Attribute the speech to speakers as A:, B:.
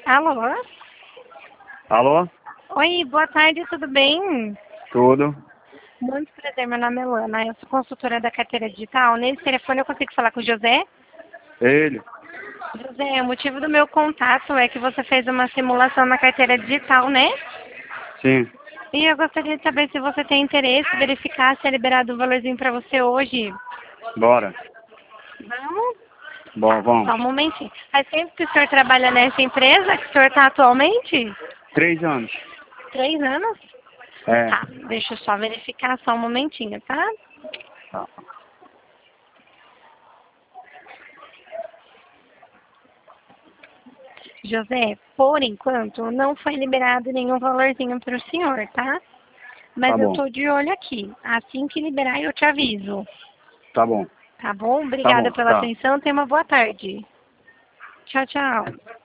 A: Alô?
B: Alô?
A: Oi, boa tarde, tudo bem?
B: Tudo?
A: Muito prazer, meu nome é Luana, eu sou consultora da carteira digital. Nesse telefone eu consigo falar com o José?
B: Ele?
A: José, o motivo do meu contato é que você fez uma simulação na carteira digital, né?
B: Sim.
A: E eu gostaria de saber se você tem interesse, verificar se é liberado o valorzinho para você hoje.
B: Bora.
A: Vamos?
B: Bom,
A: Só
B: vamos.
A: um momentinho. Faz tempo que o senhor trabalha nessa empresa que o senhor está atualmente?
B: 3 anos.
A: 3 anos?
B: É.
A: Tá, deixa eu só verificar só um momentinho, tá?
B: Tá.
A: José, por enquanto, não foi liberado nenhum valorzinho para o senhor, tá?
B: Tá
A: Mas eu
B: bom.
A: tô de olho aqui. Assim que liberar, eu te aviso.
B: Tá bom.
A: Tá bom?
B: Tá
A: Obrigada
B: bom.
A: pela
B: Tá.
A: atenção. Tenha uma boa tarde. Tchau, tchau.